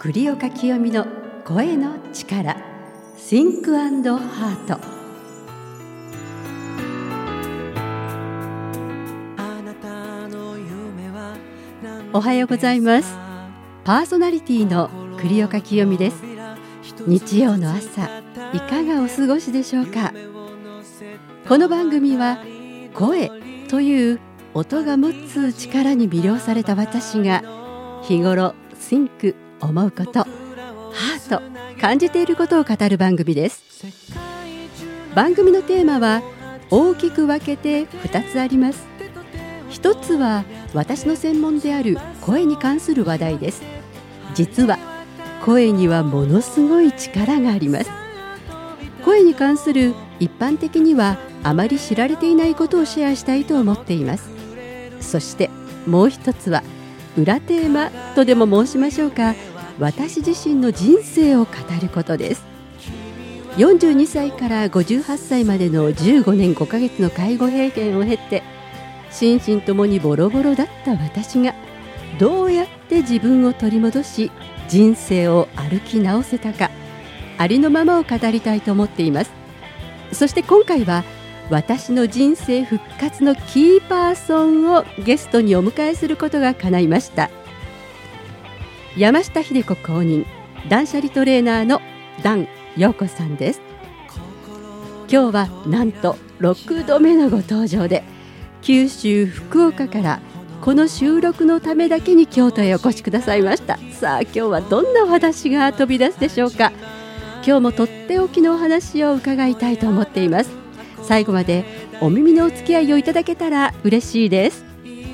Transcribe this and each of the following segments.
栗岡清美の声の力 Think and Heart。 おはようございます。パーソナリティの栗岡清美です。日曜の朝いかがお過ごしでしょうか。この番組は声という音が持つ力に魅了された私が日頃 Think 思うこと、ハート感じていることを語る番組です。番組のテーマは大きく分けて2つあります。一つは私の専門である声に関する話題です。実は声にはものすごい力があります。声に関する一般的にはあまり知られていないことをシェアしたいと思っています。そしてもう一つは裏テーマとでも申しましょうか、私自身の人生を語ることです。42歳から58歳までの15年5ヶ月の介護経験を経て、心身ともにボロボロだった私がどうやって自分を取り戻し人生を歩き直せたか、ありのままを語りたいと思っています。そして今回は私の人生復活のキーパーソンをゲストにお迎えすることが叶いました。山下秀子公認断捨離トレーナーの段陽子さんです。今日はなんと6度目のご登場で、九州福岡からこの収録のためだけに京都へお越しくださいました。さあ今日はどんなお話が飛び出すでしょうか。今日もとっておきのお話を伺いたいと思っています。最後までお耳のお付き合いをいただけたら嬉しいです。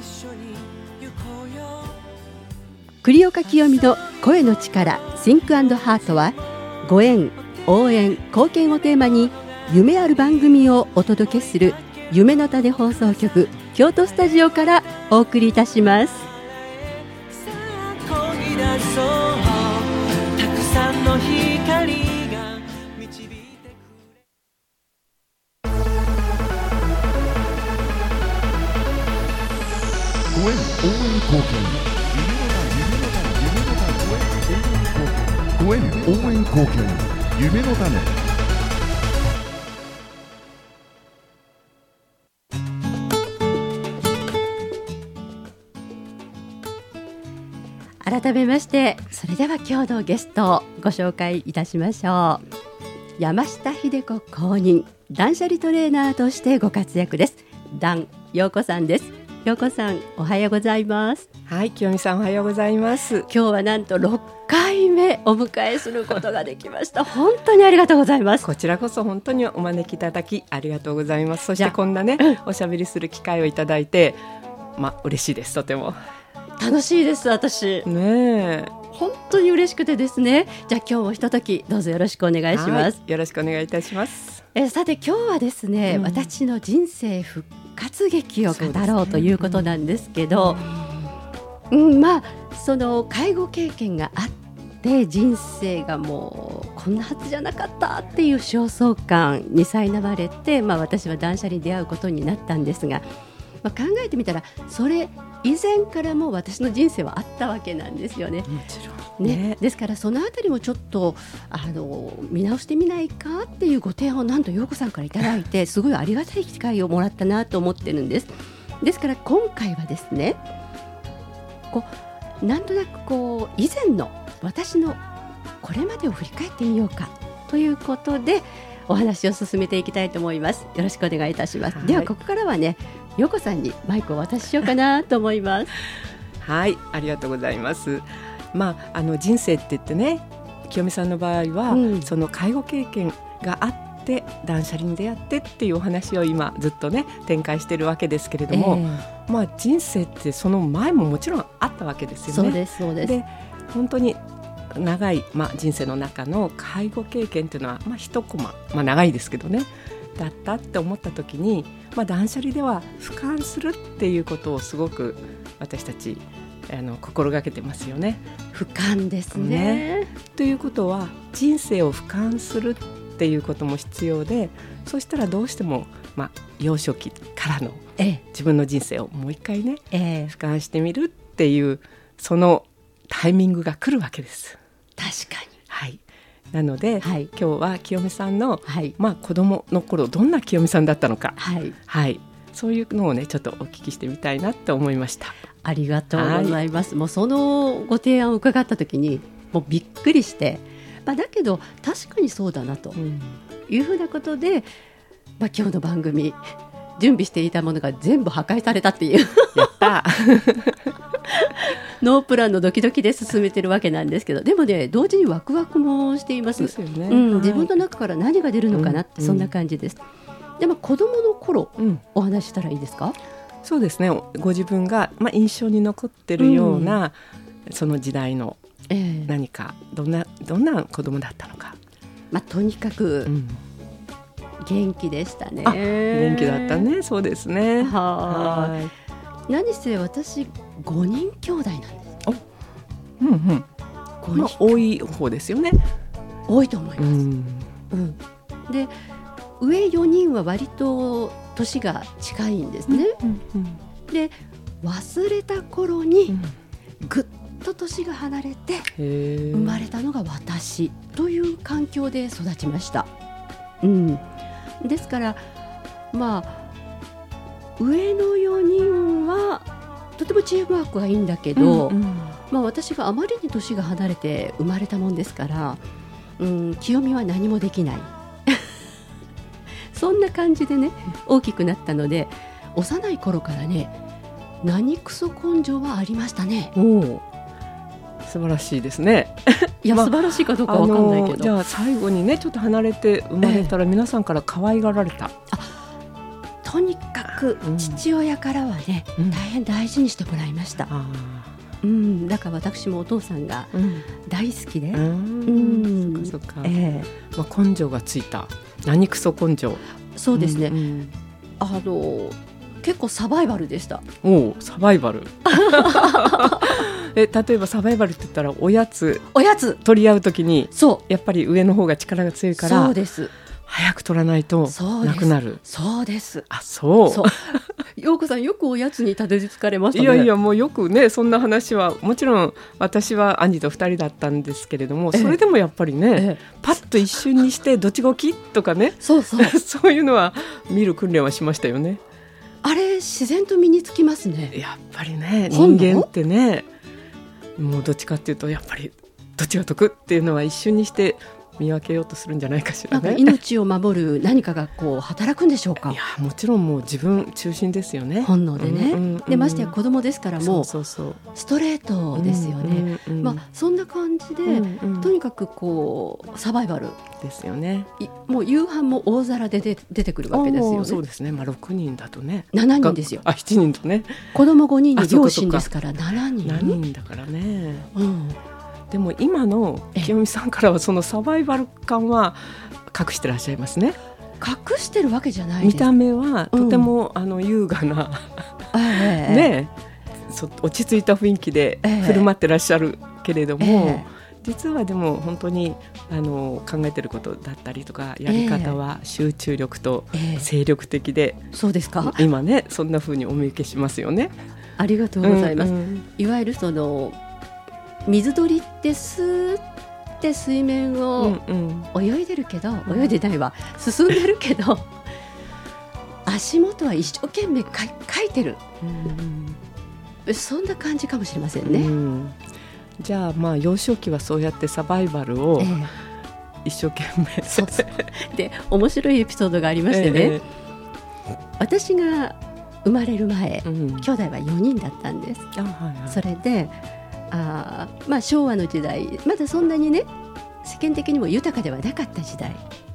栗岡清美の声の力 Think and Heart はご縁、応援、貢献をテーマに夢ある番組をお届けする夢の種放送局京都スタジオからお送りいたします。 さあ漕ぎ出そう、たくさんの光が導いてくれ。 ご縁応援貢献、ご縁応援貢献、夢の種。 改めまして、それでは今日のゲストをご紹介いたしましょう。山下秀子公認断捨離トレーナーとしてご活躍です。段陽子さんです。陽子さん、おはようございます。 はい、清美さんおはようございます。 今日はなんと6回目お迎えすることができました。本当にありがとうございます。 こちらこそ本当にお招きいただきありがとうございます。そしてこんなね、おしゃべりする機会をいただいて、嬉しいです。とても楽しいです。私ね本当に嬉しくてですね。じゃあ今日もひとときどうぞよろしくお願いします。 よろしくお願いいたします。 さて今日はですね、私の人生復活劇を語ろうということなんですけど、その介護経験があって人生がもうこんなはずじゃなかったっていう焦燥感に苛まれて、私は断捨離に出会うことになったんですが、考えてみたらそれ以前からも私の人生はあったわけなんですよね。 もちろんね。 ですからそのあたりもちょっと見直してみないかっていうご提案をなんと陽子さんからいただいて、すごいありがたい機会をもらったなと思ってるんです。ですから今回はですね、なんとなく以前の私のこれまでを振り返ってみようかということでお話を進めていきたいと思います。よろしくお願いいたします。ではここからはね、陽子さんにマイクをお渡ししようかなと思います。 はい、ありがとうございます。人生って言ってね、清美さんの場合は、その介護経験があって断捨離に出会ってっていうお話を今ずっとね展開してるわけですけれども、人生ってその前ももちろんあったわけですよね。 そうです。 で本当に長い、人生の中の介護経験っていうのは、一コマ、長いですけどねだったって思った時に、断捨離では俯瞰するっていうことをすごく私たち心がけてますよね。 俯瞰ですね。 ということは人生を俯瞰するっていうことも必要で、そしたらどうしても、幼少期からの自分の人生をもう一回ね、俯瞰してみるっていうそのタイミングが来るわけです。 確かに。 はい、なので、 はい、 今日は清美さんの、 はい、 子供の頃どんな清美さんだったのか、 はいはい、そういうのをねちょっとお聞きしてみたいなと思いました。 ありがとうございます。もうそのご提案を伺った時にもうびっくりして、だけど確かにそうだなというふうなことで、今日の番組準備していたものが全部破壊されたっていうやったノープランのドキドキで進めてるわけなんですけど、でもね同時にワクワクもしています。 ですよね。 自分の中から何が出るのかなって、そんな感じです。でも子供の頃、お話したらいいですか？ そうですね、ご自分が、印象に残ってるような、その時代の何か、どんな子供だったのか。 とにかく、元気でしたね。 元気だったね。そうですね。 はい。何せ私5人兄弟なんです。5人、 多い方ですよね。 多いと思います。で上4人は割と年が近いんですね。で忘れた頃にぐっと年が離れて生まれたのが私という環境で育ちました。ですから上の4人はとてもチームワークがいいんだけど、私があまりに年が離れて生まれたもんですから、清美は何もできないそんな感じでね大きくなったので、幼い頃からね何クソ根性はありましたね。 素晴らしいですね。 いや、素晴らしいかどうかわかんないけど、 じゃあ最後にねちょっと離れて生まれたら、皆さんから可愛がられた？ とにかく父親からはね、大変大事にしてもらいました。だから私もお父さんが大好きで、 そっか。根性がついた。何クソ根性。そうですね。 結構サバイバルでした。 サバイバル例えばサバイバルって言ったらおやつ取り合うときに、やっぱり上の方が力が強いから、 そうです、 早く取らないとなくなる。 そうです。陽子さんよくおやつにたどり着かれましたね。 いやもうよくね、そんな話はもちろん私は兄と2人だったんですけれども、それでもやっぱりね、パッと一瞬にしてどっちが大きいとかね、そういうのは見る訓練はしましたよね。 あれ自然と身につきますね。 やっぱりね、人間ってね、もうどっちかっていうとやっぱりどっちが得っていうのは一瞬にして見分けようとするんじゃないかしらね。 なんか命を守る何かが働くんでしょうか。 いや、もちろんもう自分中心ですよね。 本能でね、でましてや子供ですから、もうストレートですよね。そんな感じで、とにかくサバイバルですよね。 もう夕飯も大皿で出てくるわけですよね。 そうですね。6人だとね、 7人ですよ。 7人とね、 子供5人に両親ですから7 人だからね。でも今の清美さんからはそのサバイバル感は隠してらっしゃいますね。 隠してるわけじゃないです。 見た目はとても、優雅な、ね、落ち着いた雰囲気で振る舞ってらっしゃるけれども、実はでも本当に考えてることだったりとかやり方は集中力と精力的で、 そうですか。 今ねそんな風にお見受けしますよね。 ありがとうございます。いわゆる水鳥ってスーって水面を泳いでるけど、泳いでないわ、進んでるけど足元は一生懸命かいてる、そんな感じかもしれませんね。 じゃあ幼少期はそうやってサバイバルを一生懸命、 で面白いエピソードがありましてね、私が生まれる前、兄弟は4人だったんです。それで昭和の時代、まだそんなにね世間的にも豊かではなかった時代、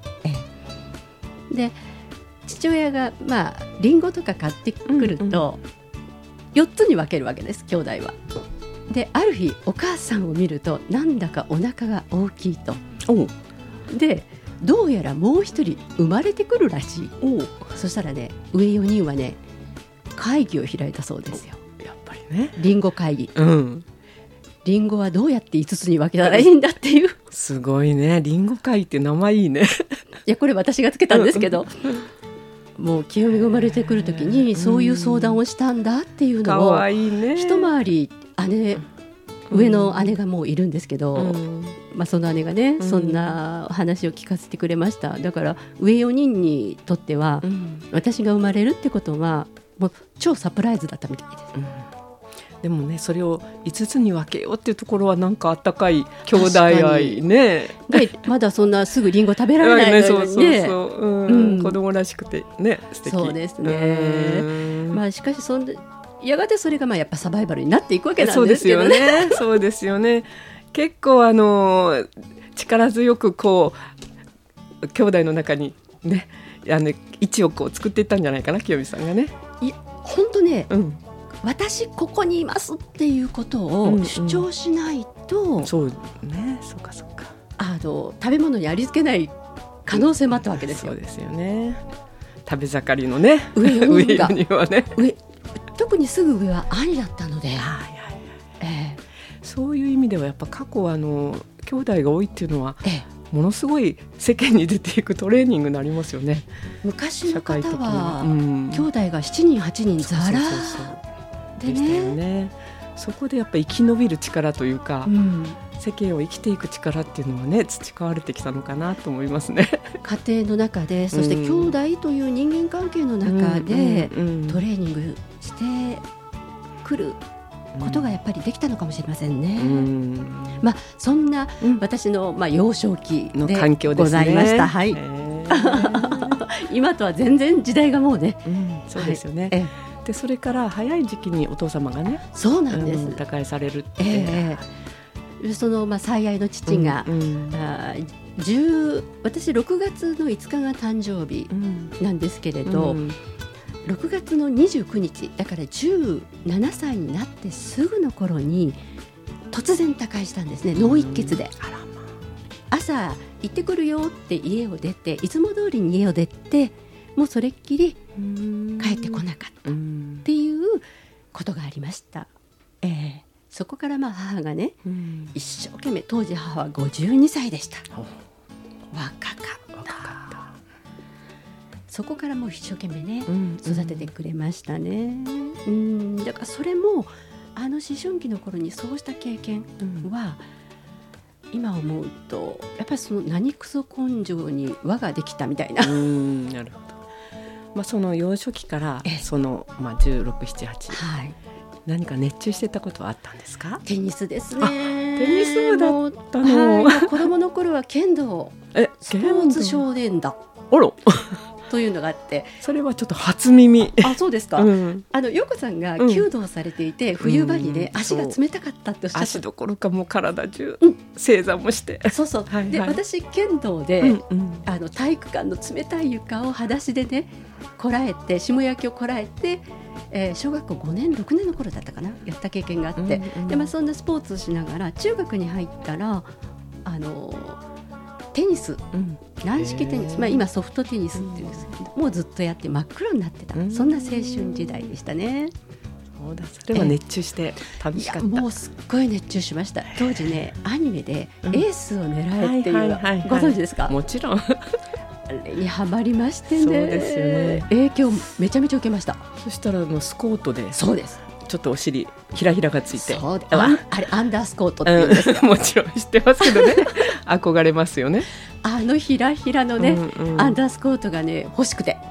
で父親がリンゴとか買ってくると、4つに分けるわけです、兄弟は。である日お母さんを見るとなんだかお腹が大きいと。でどうやらもう一人生まれてくるらしい。そしたらね、上4人はね会議を開いたそうですよ。 やっぱりね、 リンゴ会議。リンゴはどうやって5つに分けたらいいんだっていう。 すごいね、リンゴ会って名前いいね。 いやこれ私がつけたんですけどもう清美が生まれてくる時にそういう相談をしたんだっていうのを、一回り上の姉がもういるんですけど、 その姉がね、そんな話を聞かせてくれました。だから上4人にとっては、私が生まれるってことはもう超サプライズだったみたいです。 でもね、それを5つに分けようっていうところはなんかあったかい兄弟愛ね。 でまだそんなすぐリンゴ食べられないのにね。 子供らしくてね、素敵。 そうですね。しかしやがてそれがやっぱサバイバルになっていくわけなんですけどね。 そうですよね。結構力強くこう兄弟の中にね、位置をこう作っていったんじゃないかな、清美さんがね。 いや本当ね、私ここにいますっていうことを主張しないと、 そうね、そうかそうか、 食べ物にありつけない可能性もあったわけですよ。 そうですよね。食べ盛りのね、 上4人はね、 特にすぐ上は兄だったので、 そういう意味ではやっぱ過去は兄弟が多いっていうのは、ものすごい世間に出ていくトレーニングになりますよね。 昔の方は兄弟が7人8人ザラでね、 そこでやっぱ生き延びる力というか、世間を生きていく力っていうのはね、培われてきたのかなと思いますね。 家庭の中で、そして兄弟という人間関係の中でトレーニングしてくることがやっぱりできたのかもしれませんね。そんな私の幼少期でございました。はい。今とは全然時代がもうね。 そうですよね。でそれから早い時期にお父様がね、 そうなんです。 他界されるって。 その最愛の父が、私6月の5日が誕生日なんですけれど、6月の29日だから17歳になってすぐの頃に突然他界したんですね。脳一血で。朝行ってくるよって家を出て、いつも通りに家を出て、もうそれっきり帰ってこなかったっていうことがありました。そこから母がね、一生懸命、当時母は52歳でした。若かった。そこからもう一生懸命ね、育ててくれましたね。だからそれも思春期の頃にそうした経験は、今思うとやっぱりその何クソ根性に輪ができたみたいな。 なるほど。その幼少期からその16、7、8、何か熱中してたことはあったんですか？ テニスですね。 テニス部だったの。 子供の頃は剣道、スポーツ少年団というのがあって、 それはちょっと初耳。 そうですか。陽子さんが弓道されていて、冬場にね、足が冷たかったっておっしゃって、 足どころかもう体中正座もして、 で私剣道で、体育館の冷たい床を裸足でねこらえて、霜焼きをこらえて、小学校5年6年の頃だったかな、やった経験があって、でそんなスポーツをしながら中学に入ったらテニス、軟式テニス、今ソフトテニスっていうんですけど、もうずっとやって真っ黒になってた、そんな青春時代でしたね。 そうだ、それは熱中して楽しかった。 もうすっごい熱中しました。当時ね、アニメでエースを狙えっていうのご存知ですか？ もちろん。 あれにハマりましてね。 そうですよね。 影響めちゃめちゃ受けました。 そしたらスコートで、 そうです、 ちょっとお尻ひらひらがついて、 あれアンダースコートっていうんですか？ もちろん知ってますけどね。憧れますよね。 ひらひらのね、アンダースコートがね欲しくて、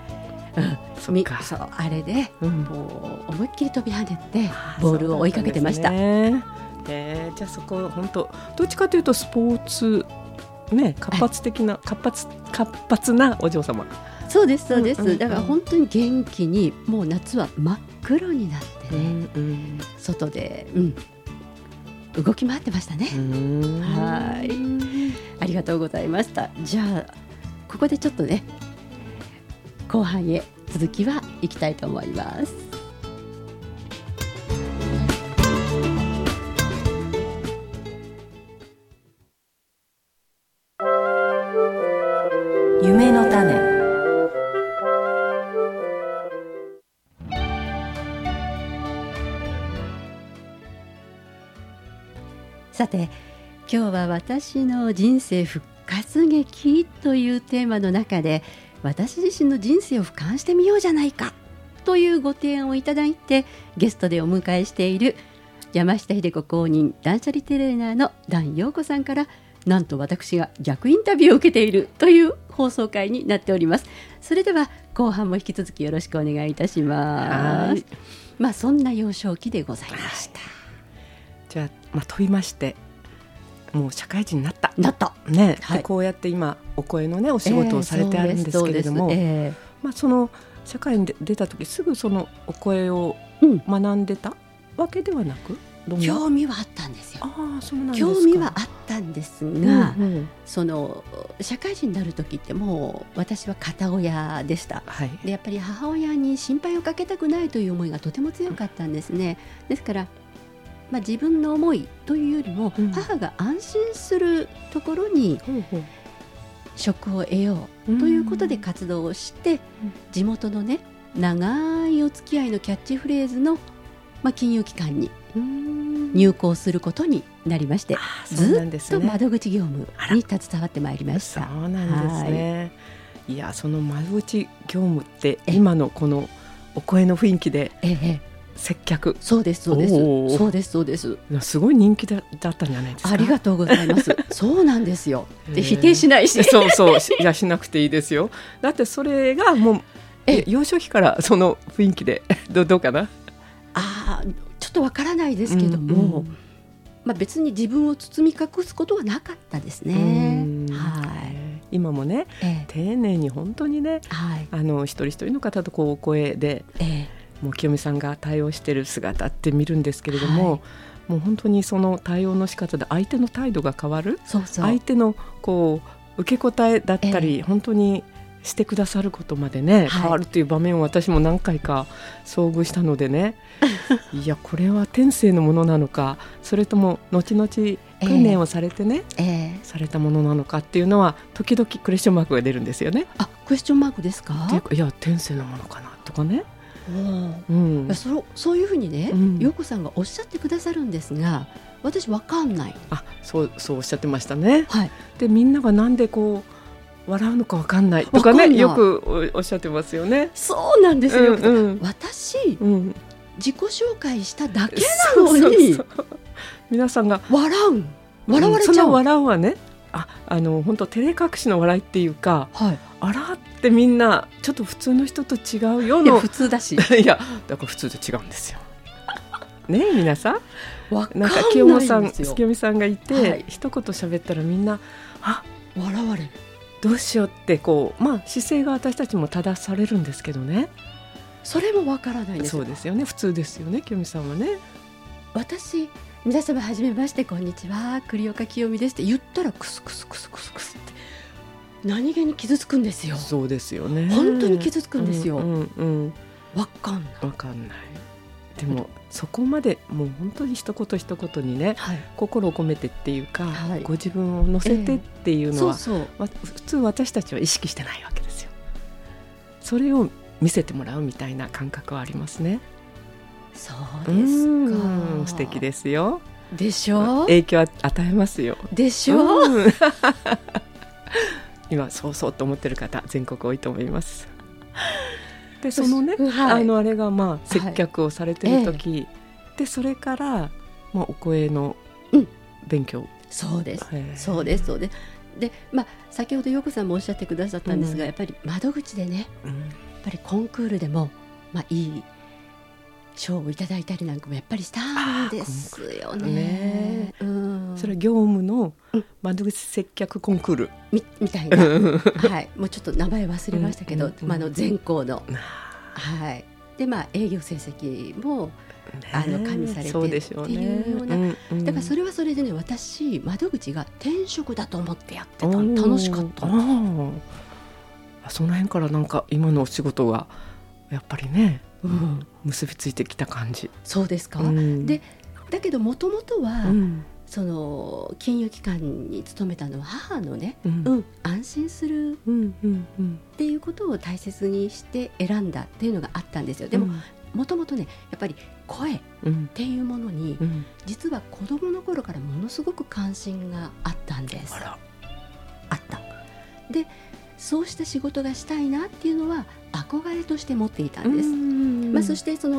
そうあれで、もう思いっきり飛び跳ねてボールを追いかけてました。じゃあそこ本当どっちかというとスポーツね、活発なお嬢様。 そうですそうです。だから本当に元気に、もう夏は真っ黒になってね、外で、動き回ってましたね。はい、ありがとうございました。じゃあここでちょっとね、後半へ続きは行きたいと思います。 夢の種。 さて、今日は私の人生復活劇というテーマの中で、私自身の人生を俯瞰してみようじゃないかというご提案をいただいて、ゲストでお迎えしている山下秀子公認断捨離トレーナーの段陽子さんから、なんと私が逆インタビューを受けているという放送回になっております。それでは後半も引き続きよろしくお願いいたします。そんな幼少期でございました。 じゃあ、飛びましてもう社会人になったね、でこうやって今お声のねお仕事をされてあるんですけれども、その社会に出た時すぐそのお声を学んでたわけではなく、 興味はあったんですよ。 そうなんですか。 興味はあったんですが、その社会人になる時ってもう私は片親でした、でやっぱり母親に心配をかけたくないという思いがとても強かったんですね。ですから自分の思いというよりも、母が安心するところに職を得ようということで活動をして、地元のね長いお付き合いのキャッチフレーズの、金融機関に入行することになりまして、ずっと窓口業務に携わってまいりました。 そうなんですね。いや、その窓口業務って今のこのお声の雰囲気で接客、 そうですそうですそうですそうです。 すごい人気だったんじゃないですか。 ありがとうございます。そうなんですよ。で否定しないし、 そういやしなくていいですよ。だってそれがもう幼少期からその雰囲気でどうかな。 ちょっとわからないですけども、別に自分を包み隠すことはなかったですね。今もね、丁寧に本当にね、一人一人の方とこうお声で、もう清美さんが対応している姿って見るんですけれども、もう本当にその対応の仕方で相手の態度が変わる、相手のこう受け答えだったり、本当にしてくださることまでね、変わるという場面を私も何回か遭遇したのでねいやこれは天性のものなのか、それとも後々訓練をされてね、されたものなのかっていうのは時々クエスチョンマークが出るんですよね。 クエスチョンマークですか。 いや天性のものかなとかね、 そういうふうにね、陽子さんがおっしゃってくださるんですが、私わかんない。 そうおっしゃってましたね。でみんながなんでこう笑うのかわかんないとかね、よくおっしゃってますよね。そうなんですよ。 私、自己紹介しただけなのに皆さんが笑われちゃう。 その笑うはね、本当照れ隠しの笑いっていうか、あらってみんなちょっと普通の人と違うような。 普通だしいやだから普通と違うんですよね。皆さんなんか清美さんがいて、一言喋ったらみんな笑われる、 どうしようってこう、姿勢が私たちも正されるんですけどね。 それもわからないんですよ。 そうですよね、普通ですよね、清美さんはね。 私、皆様はじめまして、こんにちは、栗岡清美ですって言ったらクスクスクスクスクスって何気に傷つくんですよ。 そうですよね、 本当に傷つくんですよ。わかんない。 でもそこまでもう本当に一言一言にね、心を込めてっていうか、ご自分を乗せてっていうのは、普通私たちは意識してないわけですよ。それを見せてもらうみたいな感覚はありますね。 そうですか。 素敵ですよ。 でしょ。 影響を与えますよ。 でしょ。 今そうと思ってる方全国多いと思います。でそのね、あれが接客をされてる時、でそれからお声の勉強、 そうですそうですそうです。で先ほど陽子さんもおっしゃってくださったんですが、やっぱり窓口でね、やっぱりコンクールでもいい賞をいただいたりなんかもやっぱりしたんですよね。それは業務の窓口接客コンクール みたいな、もうちょっと名前忘れましたけど、全校の、で営業成績も加味されてっていうような、だからそれはそれでね、私窓口が転職だと思ってやってた。楽しかったの。 その辺からなんか今のお仕事がやっぱりね、結びついてきた感じ。そうですか。でだけどもともとは、その金融機関に勤めたのは母のね、安心するっていうことを大切にして選んだっていうのがあったんですよ。でももともとね、やっぱり声っていうものに、実は子供の頃からものすごく関心があったんです。あった。でそうした仕事がしたいなっていうのは憧れとして持っていたんです。そしてその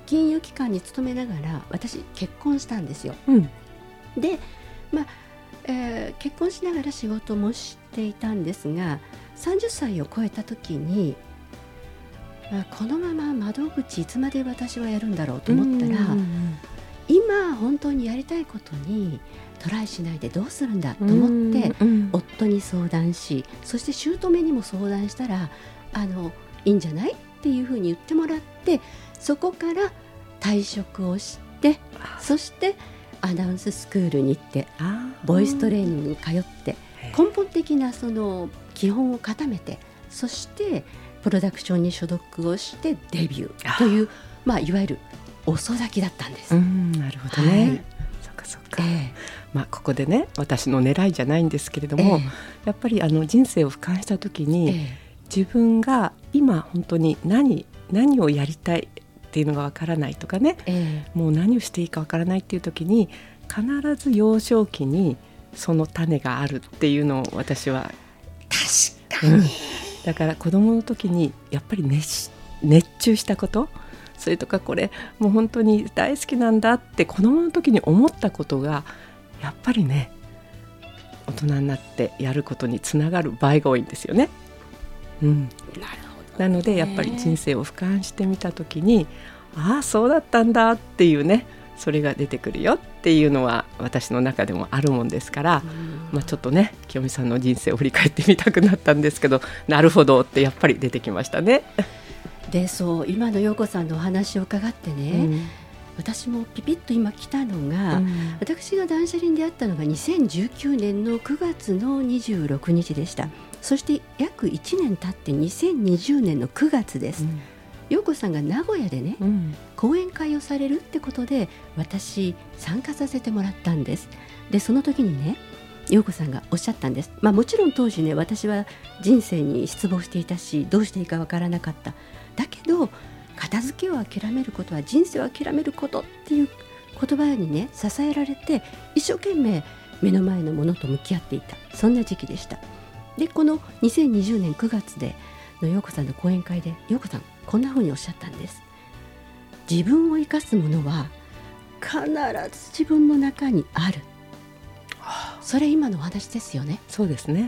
金融機関に勤めながら私結婚したんですよ。で、結婚しながら仕事もしていたんですが、30歳を超えた時に、このまま窓口いつまで私はやるんだろうと思ったら、今本当にやりたいことにトライしないでどうするんだと思って、夫に相談し、そして姑にも相談したらいいんじゃないっていうふうに言ってもらって、そこから退職をして、そしてアナウンススクールに行ってボイストレーニングに通って根本的なその基本を固めて、そしてプロダクションに所属をしてデビューという、いわゆる遅咲きだったんです。 なるほどね、そっかそっか、ここでね、私の狙いじゃないんですけれども、やっぱり人生を俯瞰した時に、自分が今本当に何をやりたいっていうのがわからないとかね、もう何をしていいかわからないっていう時に、必ず幼少期にその種があるっていうのを私は確かに、 だから子供の時にやっぱり熱中したこと、それとかこれもう本当に大好きなんだって子供の時に思ったことがやっぱりね、大人になってやることにつながる場合が多いんですよね。 なるほど。 なのでやっぱり人生を俯瞰してみた時に、そうだったんだっていうね、それが出てくるよっていうのは私の中でもあるもんですから、ちょっとね、清美さんの人生を振り返ってみたくなったんですけど、なるほどってやっぱり出てきましたね。 で、そう今の陽子さんのお話を伺ってね、私もピピッと今来たのが、私が断捨離に出会ったのが2019年の9月の26日でした。そして約1年経って2020年の9月です。陽子さんが名古屋でね、講演会をされるってことで私参加させてもらったんです。で、その時にね、陽子さんがおっしゃったんです。もちろん当時ね、私は人生に失望していたし、どうしていいかわからなかった。だけど片付けを諦めることは人生を諦めることっていう言葉にね、支えられて一生懸命目の前のものと向き合っていた、そんな時期でした。で、この2020年9月での陽子さんの講演会で、陽子さんこんな風におっしゃったんです。自分を生かすものは必ず自分の中にある。それ今のお話ですよね。 そうですね。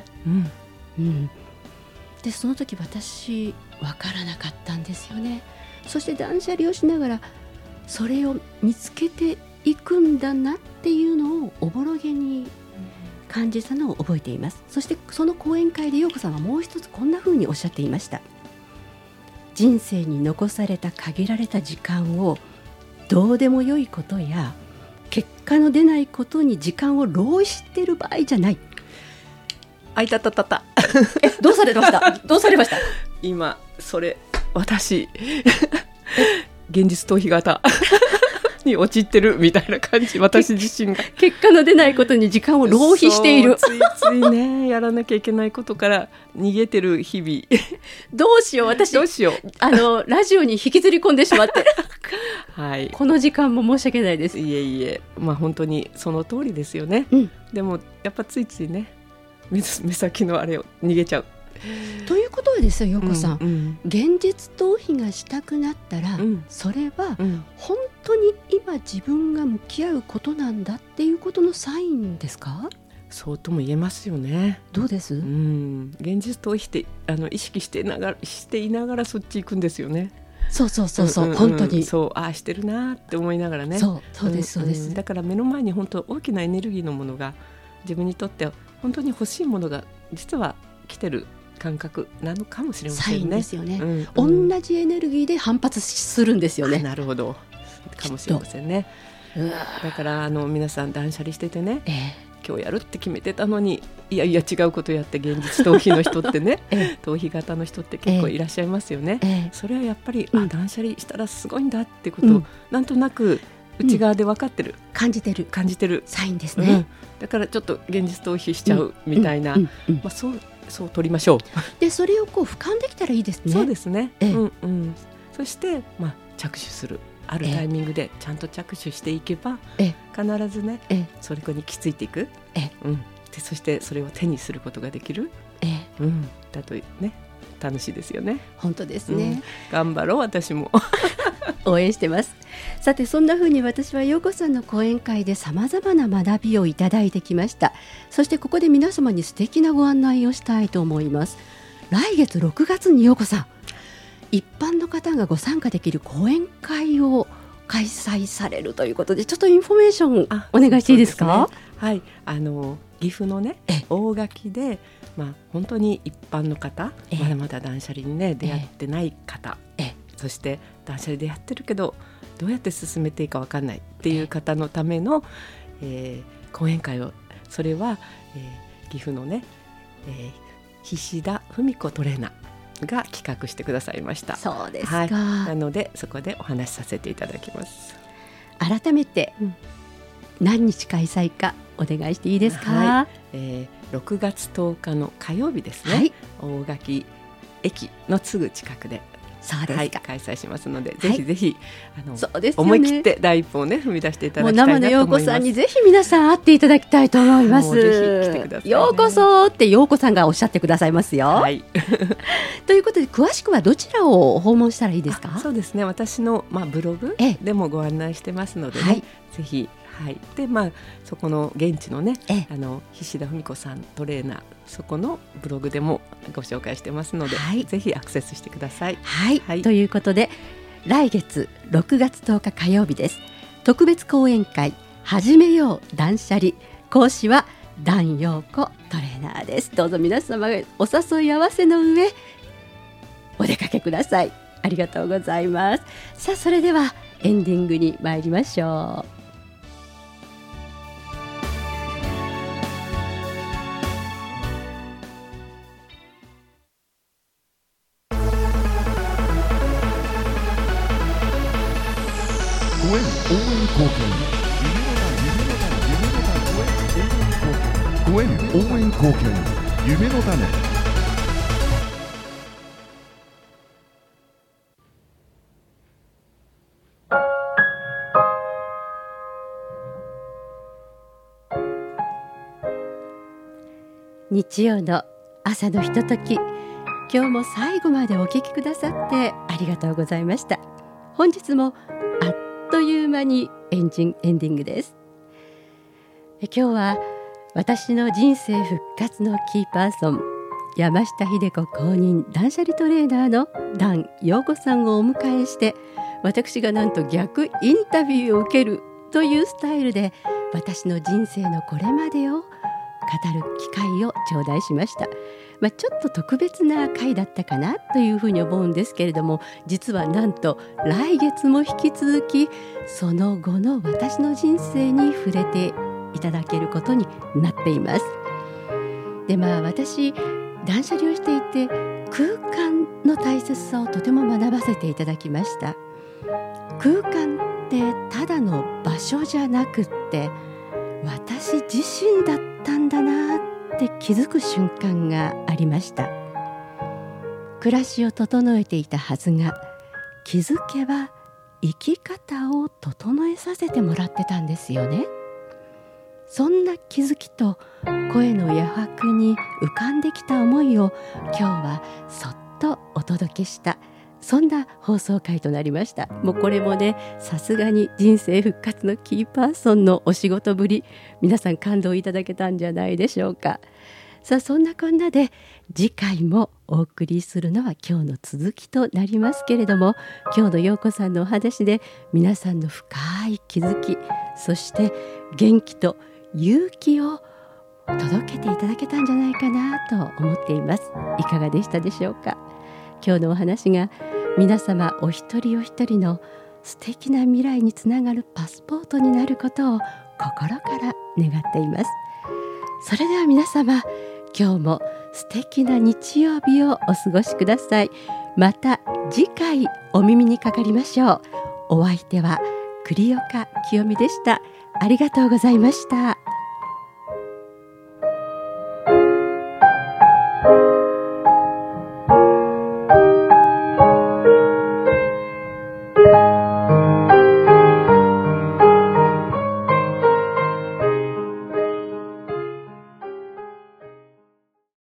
で、その時私分からなかったんですよね。そして断捨離をしながらそれを見つけていくんだなっていうのをおぼろげに感じたのを覚えています。そしてその講演会で陽子さんはもう一つこんな風におっしゃっていました。人生に残された限られた時間をどうでもよいことや結果の出ないことに時間を浪費している場合じゃない。 いたどうされましたどうされました今それ私現実逃避型に陥ってるみたいな感じ、私自身が結果の出ないことに時間を浪費している。 ついついね、やらなきゃいけないことから逃げてる日々 どうしよう、私どうしようラジオに引きずり込んでしまってはい、 この時間も申し訳ないです。 いえいえ、本当にその通りですよね。でもやっぱついついね、目先のあれを逃げちゃうということはですよ、陽子さん、現実逃避がしたくなったら、それは本当に今自分が向き合うことなんだっていうことのサインですか？ そうとも言えますよね。 どうです？ 現実逃避って意識していながらそっち行くんですよね。 そう、本当にそうしてるなって思いながらね。 そうです、 だから目の前に本当大きなエネルギーのものが自分にとって本当に欲しいものが実は来てる感覚なのかもしれませんね。 サインですよね。同じエネルギーで反発するんですよね。 なるほど、かもしれませんね。だから皆さん断捨離しててね、今日やるって決めてたのにいや違うことやって現実逃避の人ってね逃避型の人って結構いらっしゃいますよね。それはやっぱり、断捨離したらすごいんだってことを、なんとなく内側で分かってる、感じてるサインですね。 だからちょっと現実逃避しちゃうみたいな、そう取りましょう。でそれをこう俯瞰できたらいいですね。 そうですね。そして、着手する、あるタイミングでちゃんと着手していけば、必ずね、それにきついていく、でそしてそれを手にすることができる、だとね、楽しいですよね。 本当ですね。 頑張ろう、私も応援してます。さてそんな風に私は陽子さんの講演会で様々な学びをいただいてきました。そしてここで皆様に素敵なご案内をしたいと思います。来月6月に陽子さん、一般の方がご参加できる講演会を開催されるということで、ちょっとインフォメーションお願いしていいですか？ はい、岐阜のね大垣で、本当に一般の方、まだまだ断捨離にね出会ってない方、そして断捨離でやってるけどどうやって進めていいか分かんないっていう方のための、講演会を、それは、岐阜のね、菱田文子トレーナーが企画してくださいました。 そうですか。なのでそこでお話しさせていただきます。 改めて、何日開催かお願いしていいですか？ 6月10日の火曜日ですね、大垣駅のすぐ近くでそうですか、 開催しますので、ぜひぜひそうですよね、 思い切って第一歩をね踏み出していただきたいなと思います。 もう生の陽子さんにぜひ皆さん会っていただきたいと思います。 ぜひ来てくださいね。 ようこそって陽子さんがおっしゃってくださいますよ。ということで詳しくはどちらを訪問したらいいですか？ そうですね、私の、ブログでもご案内してますのでね、ぜひ、でそこの現地のね菱田文子さんトレーナー、そこのブログでもご紹介してますので、ぜひアクセスしてください。 ということで来月6月10日火曜日です。特別講演会始めよう断捨離、講師は段陽子トレーナーです。どうぞ皆様お誘い合わせの上お出かけください。ありがとうございます。さあそれではエンディングに参りましょう。 ご縁応援貢献夢の種。 日曜の朝のひととき、今日も最後までお聞きくださってありがとうございました。本日もあっという間にエンディングです。今日は私の人生復活のキーパーソン、山下秀子公認断捨離トレーナーの段陽子さんをお迎えして、私がなんと逆インタビューを受けるというスタイルで私の人生のこれまでを語る機会を頂戴しました。ちょっと特別な回だったかなというふうに思うんですけれども、実はなんと来月も引き続きその後の私の人生に触れていただけることになっています。で私断捨離をしていて空間の大切さをとても学ばせていただきました。空間ってただの場所じゃなくって私自身だったんだなって気づく瞬間がありました。暮らしを整えていたはずが気づけば生き方を整えさせてもらってたんですよね。そんな気づきと声の余白に浮かんできた思いを今日はそっとお届けした、そんな放送回となりました。もうこれもね、さすがに人生復活のキーパーソンのお仕事ぶり、皆さん感動いただけたんじゃないでしょうか。さあそんなこんなで次回もお送りするのは今日の続きとなりますけれども、今日の陽子さんのお話で皆さんの深い気づき、そして元気と勇気を届けていただけたんじゃないかなと思っています。いかがでしたでしょうか。今日のお話が皆様お一人お一人の素敵な未来につながるパスポートになることを心から願っています。それでは皆様、今日も素敵な日曜日をお過ごしください。また次回お耳にかかりましょう。お相手は栗岡清美でした。ありがとうございました。